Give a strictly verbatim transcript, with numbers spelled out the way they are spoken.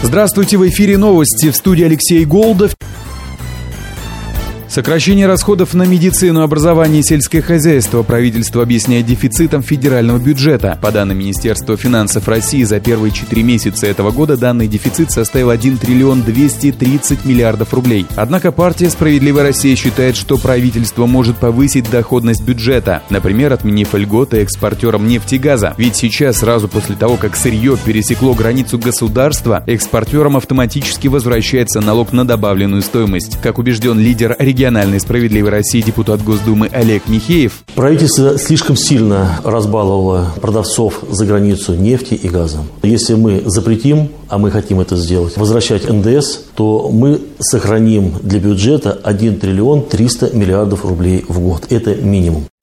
Здравствуйте, в эфире новости, в студии Алексей Голдов. Сокращение расходов на медицину, образование и сельское хозяйство правительство объясняет дефицитом федерального бюджета. По данным Министерства финансов России, за первые четыре месяца этого года данный дефицит составил один триллион двести тридцать миллиардов рублей. Однако партия «Справедливая Россия» считает, что правительство может повысить доходность бюджета, например, отменив льготы экспортерам нефти и газа. Ведь сейчас, сразу после того, как сырье пересекло границу государства, экспортерам автоматически возвращается налог на добавленную стоимость. Как убежден лидер регионального Региональной «Справедливой России» депутат Госдумы Олег Михеев. Правительство слишком сильно разбаловало продавцов за границу нефти и газа. Если мы запретим, а мы хотим это сделать, возвращать эн дэ эс, то мы сохраним для бюджета один триллион триста миллиардов рублей в год. Это минимум.